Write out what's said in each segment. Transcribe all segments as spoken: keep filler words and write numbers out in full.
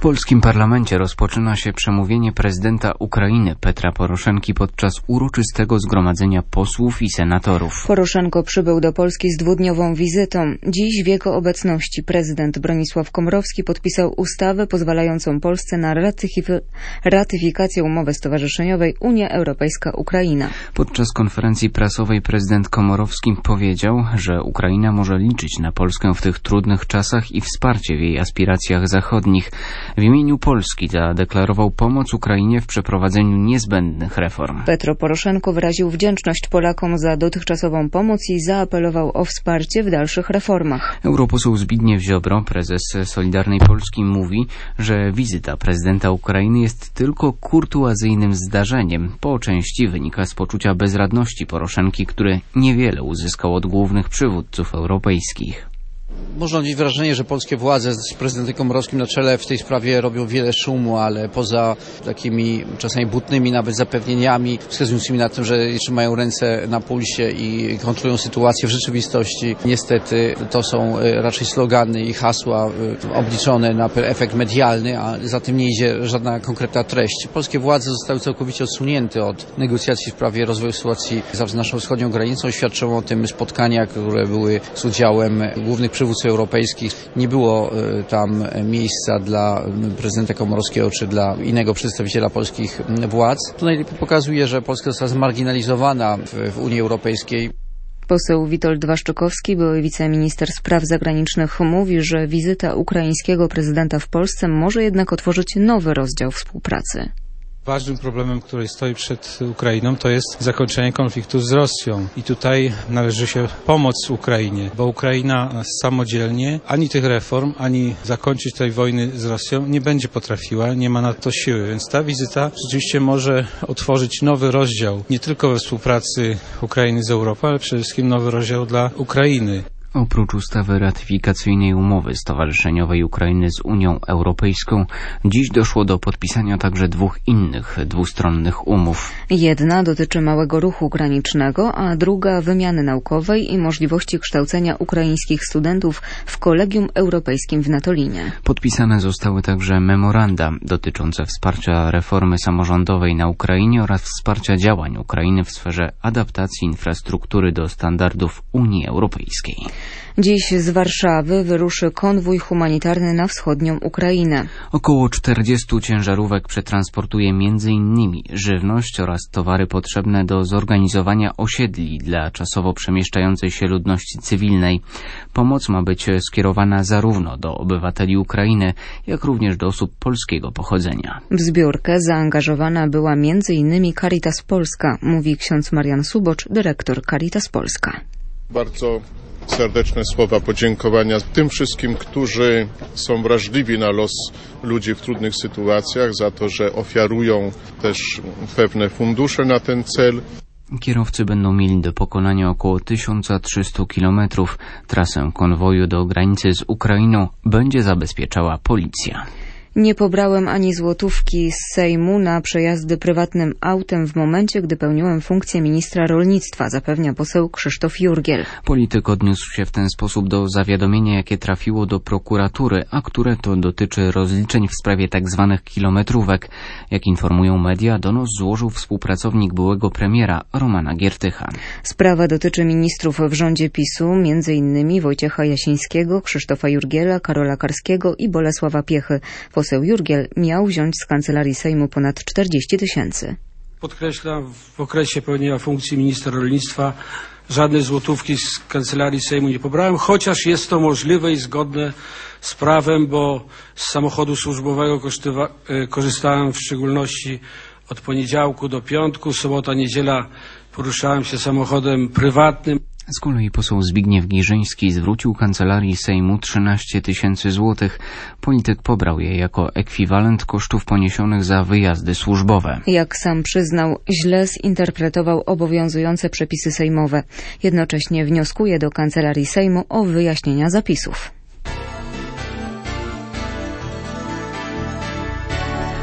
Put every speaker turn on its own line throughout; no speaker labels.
polskim parlamencie rozpoczyna się przemówienie prezydenta Ukrainy Petra Poroszenki podczas uroczystego zgromadzenia posłów i senatorów.
Poroszenko przybył do Polski z dwudniową wizytą. Dziś w jego obecności prezydent Bronisław Komorowski podpisał ustawę pozwalającą Polsce na ratyfik- ratyfikację umowy stowarzyszeniowej Unia Europejska-Ukraina.
Podczas konferencji prasowej prezydent Komorowski powiedział, że Ukraina może liczyć na Polskę w tych trudnych czasach i wsparcie w jej aspiracjach zachodnich. W imieniu Polski zadeklarował pomoc Ukrainie w przeprowadzeniu niezbędnych reform.
Petro Poroszenko wyraził wdzięczność Polakom za dotychczasową pomoc i zaapelował o wsparcie w dalszych reformach.
Europoseł Zbigniew Ziobro, prezes Solidarnej Polski, mówi, że wizyta prezydenta Ukrainy jest tylko kurtuazyjnym zdarzeniem. Po części wynika z poczucia bezradności Poroszenki, który niewiele uzyskał od głównych przywódców europejskich.
Można odnieść wrażenie, że polskie władze z prezydentem Komorowskim na czele w tej sprawie robią wiele szumu, ale poza takimi czasami butnymi nawet zapewnieniami wskazującymi na tym, że trzymają ręce na pulsie i kontrolują sytuację w rzeczywistości, niestety to są raczej slogany i hasła obliczone na efekt medialny, a za tym nie idzie żadna konkretna treść. Polskie władze zostały całkowicie odsunięte od negocjacji w sprawie rozwoju sytuacji za naszą wschodnią granicą. Świadczą o tym spotkania, które były z udziałem głównych przywódców europejskich. Nie było tam miejsca dla prezydenta Komorowskiego czy dla innego przedstawiciela polskich władz. To najlepiej pokazuje, że Polska została zmarginalizowana w, w Unii Europejskiej.
Poseł Witold Waszczykowski, były wiceminister spraw zagranicznych, mówi, że wizyta ukraińskiego prezydenta w Polsce może jednak otworzyć nowy rozdział współpracy.
Ważnym problemem, który stoi przed Ukrainą, to jest zakończenie konfliktu z Rosją. I tutaj należy się pomóc Ukrainie, bo Ukraina samodzielnie ani tych reform, ani zakończyć tej wojny z Rosją nie będzie potrafiła, nie ma na to siły. Więc ta wizyta rzeczywiście może otworzyć nowy rozdział, nie tylko we współpracy Ukrainy z Europą, ale przede wszystkim nowy rozdział dla Ukrainy.
Oprócz ustawy ratyfikacyjnej umowy stowarzyszeniowej Ukrainy z Unią Europejską, dziś doszło do podpisania także dwóch innych dwustronnych umów.
Jedna dotyczy małego ruchu granicznego, a druga wymiany naukowej i możliwości kształcenia ukraińskich studentów w Kolegium Europejskim w Natolinie.
Podpisane zostały także memoranda dotyczące wsparcia reformy samorządowej na Ukrainie oraz wsparcia działań Ukrainy w sferze adaptacji infrastruktury do standardów Unii Europejskiej.
Dziś z Warszawy wyruszy konwój humanitarny na wschodnią Ukrainę.
Około czterdziestu ciężarówek przetransportuje między innymi żywność oraz towary potrzebne do zorganizowania osiedli dla czasowo przemieszczającej się ludności cywilnej. Pomoc ma być skierowana zarówno do obywateli Ukrainy, jak również do osób polskiego pochodzenia.
W zbiórkę zaangażowana była między innymi Caritas Polska, mówi ksiądz Marian Subocz, dyrektor Caritas Polska.
Bardzo serdeczne słowa podziękowania tym wszystkim, którzy są wrażliwi na los ludzi w trudnych sytuacjach, za to, że ofiarują też pewne fundusze na ten cel.
Kierowcy będą mieli do pokonania około tysiąc trzysta kilometrów. Trasę konwoju do granicy z Ukrainą będzie zabezpieczała policja.
Nie pobrałem ani złotówki z Sejmu na przejazdy prywatnym autem w momencie, gdy pełniłem funkcję ministra rolnictwa, zapewnia poseł Krzysztof Jurgiel.
Polityk odniósł się w ten sposób do zawiadomienia, jakie trafiło do prokuratury, a które to dotyczy rozliczeń w sprawie tzw. kilometrówek. Jak informują media, donos złożył współpracownik byłego premiera Romana Giertycha.
Sprawa dotyczy ministrów w rządzie PiSu, między innymi Wojciecha Jasińskiego, Krzysztofa Jurgiela, Karola Karskiego i Bolesława Piechy. Poseł Jurgiel miał wziąć z Kancelarii Sejmu ponad czterdzieści tysięcy.
Podkreślam, w okresie pełnienia funkcji ministra rolnictwa żadnej złotówki z Kancelarii Sejmu nie pobrałem, chociaż jest to możliwe i zgodne z prawem, bo z samochodu służbowego korzystałem w szczególności od poniedziałku do piątku, sobota, niedziela poruszałem się samochodem prywatnym.
Z kolei poseł Zbigniew Giżyński zwrócił Kancelarii Sejmu trzynaście tysięcy złotych. Polityk pobrał je jako ekwiwalent kosztów poniesionych za wyjazdy służbowe.
Jak sam przyznał, źle zinterpretował obowiązujące przepisy sejmowe. Jednocześnie wnioskuje do Kancelarii Sejmu o wyjaśnienia zapisów.
W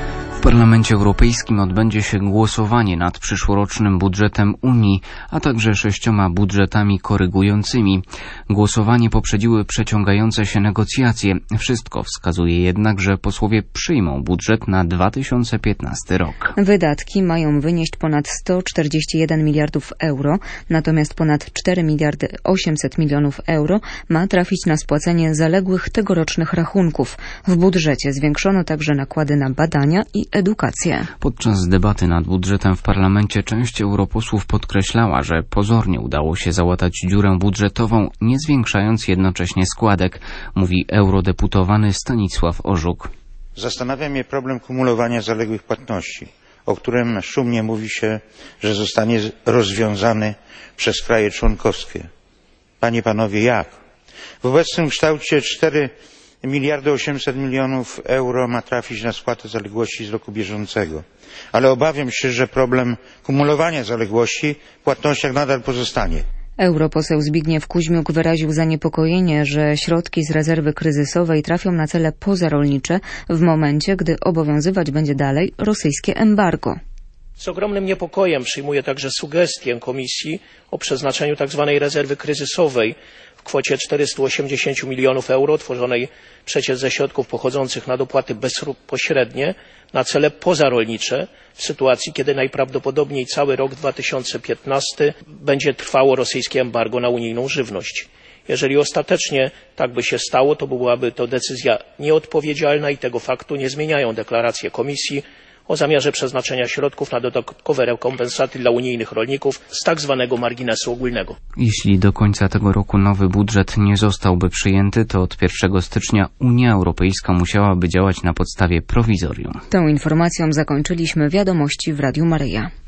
Parlamencie Europejskim odbędzie się głosowanie nad przyszłorocznym budżetem Unii, a także sześcioma budżetami korygującymi. Głosowanie poprzedziły przeciągające się negocjacje. Wszystko wskazuje jednak, że posłowie przyjmą budżet na dwa tysiące piętnasty rok.
Wydatki mają wynieść ponad sto czterdzieści jeden miliardów euro, natomiast ponad cztery miliardy osiemset milionów euro ma trafić na spłacenie zaległych tegorocznych rachunków. W budżecie zwiększono także nakłady na badania i edukację.
Podczas debaty nad budżetem w parlamencie część europosłów podkreślała, że pozornie udało się załatać dziurę budżetową, nie zwiększając jednocześnie składek, mówi eurodeputowany Stanisław Orzuk.
Zastanawia mnie problem kumulowania zaległych płatności, o którym szumnie mówi się, że zostanie rozwiązany przez kraje członkowskie. Panie i panowie, jak? W obecnym kształcie cztery miliardy osiemset milionów euro ma trafić na spłatę zaległości z roku bieżącego, ale obawiam się, że problem kumulowania zaległości w płatnościach nadal pozostanie.
Europoseł Zbigniew Kuźmiuk wyraził zaniepokojenie, że środki z rezerwy kryzysowej trafią na cele pozarolnicze w momencie, gdy obowiązywać będzie dalej rosyjskie embargo.
Z ogromnym niepokojem przyjmuję także sugestię Komisji o przeznaczeniu tzw. rezerwy kryzysowej w kwocie czterysta osiemdziesiąt milionów euro, tworzonej przecież ze środków pochodzących na dopłaty bezpośrednie na cele pozarolnicze, w sytuacji, kiedy najprawdopodobniej cały rok dwa tysiące piętnasty będzie trwało rosyjskie embargo na unijną żywność. Jeżeli ostatecznie tak by się stało, to byłaby to decyzja nieodpowiedzialna i tego faktu nie zmieniają deklaracje Komisji o zamiarze przeznaczenia środków na dodatkowe rekompensaty dla unijnych rolników z tak zwanego marginesu ogólnego.
Jeśli do końca tego roku nowy budżet nie zostałby przyjęty, to od pierwszego stycznia Unia Europejska musiałaby działać na podstawie prowizorium.
Tą informacją zakończyliśmy wiadomości w Radiu Maryja.